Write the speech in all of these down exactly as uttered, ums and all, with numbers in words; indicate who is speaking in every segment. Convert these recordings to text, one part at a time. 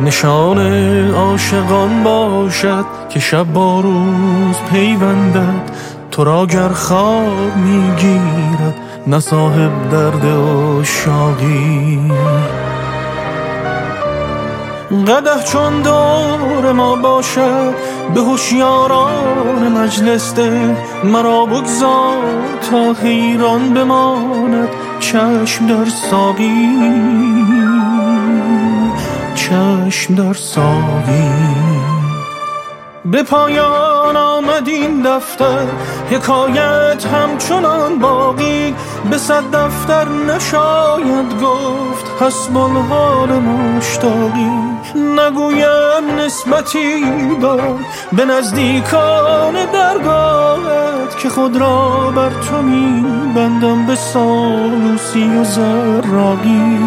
Speaker 1: نشان عاشقان باشد که شب با روز پیوندد، تو را گر خواب میگیرد نه صاحب درد عشاقی. قدح چون دور ما باشد به هوشیاران مجلس ده، مرا بگذار تا حیران بماند چشم در ساقی، چشم در ساقی. به پایان آمد این دفتر، حکایت همچنان باقی، به صد دفتر نشاید گفت حسب الحال مشتاقی. نگویم نسبتی دار به نزدیکان درگاهت، که خود را بر تو می بندم به سالوسی و زراقی.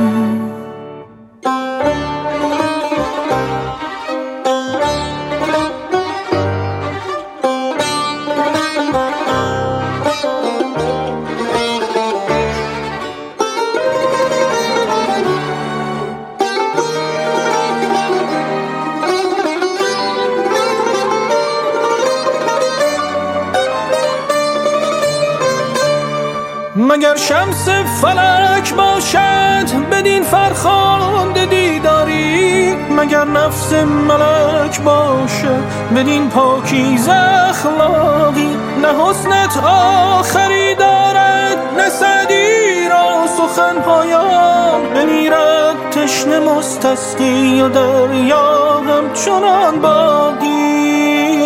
Speaker 1: مگر شمس فلک باشد بدین فرخنده دیداری، مگر نفس ملک باشد بدین پاکیزه اخلاقی. نه حسنت آخری دارد نه سعدی را سخن پایان، بمیرد تشنه مستسقی و دریا همچنان باقی،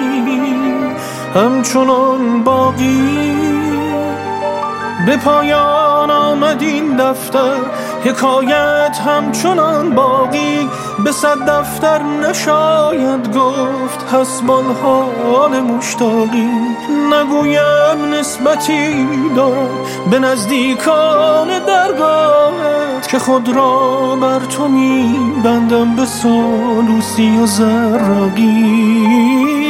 Speaker 1: همچنان باقی. به پایان آمد این دفتر، حکایت همچنان باقی، به صد دفتر نشاید گفت حسب الحال مشتاقی. نگویم نسبتی دارد به نزدیکان درگاهت، که خود را بر تو می بندم به سالوسی و زراقی.